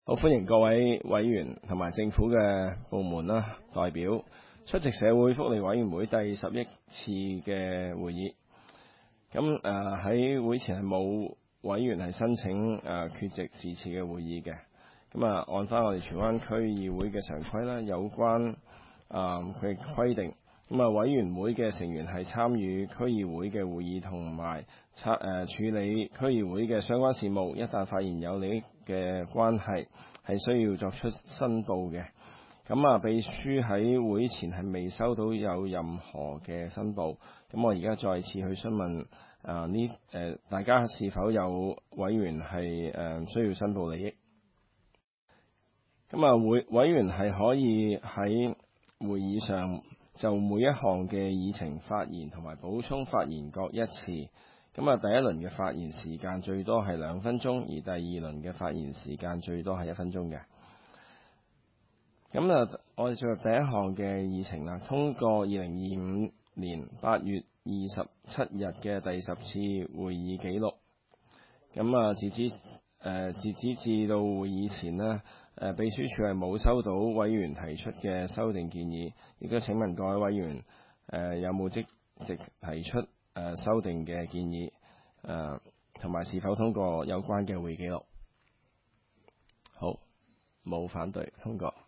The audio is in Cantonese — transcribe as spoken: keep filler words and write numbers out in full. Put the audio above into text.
好，歡迎各位委員同埋政府嘅部門啦代表出席社會福利委員會第十一次嘅會議。咁誒喺會前係冇委員係申請誒、呃、缺席是次嘅會議嘅。咁啊，按翻我哋荃灣區議會嘅常規啦，有關誒佢規定，咁啊委員會嘅成員係參與區議會嘅會議同埋參誒處理區議會嘅相關事務，一旦發現有利益嘅關係，係需要作出申報嘅。咁啊，秘書喺會前係未收到有任何嘅申報。咁我而家再次去詢問啊呢誒大家是否有委員係誒、呃、需要申報利益？咁啊，會委員係可以喺會議上就每一項嘅議程發言同埋補充發言各一次。咁啊，第一輪嘅發言時間最多係兩分鐘，而第二輪嘅發言時間最多係一分鐘嘅。咁啊，我哋進入第一項嘅議程啦，通過二零二五年八月二十七日嘅第十次會議記錄。咁啊，截止誒截止至到會議前呢，誒秘書處係冇收到委員提出嘅修訂建議，亦都請問各位委員誒有冇即席提出誒修訂嘅建議，誒同埋是否通過有關嘅會議記錄？好，冇反對，通過。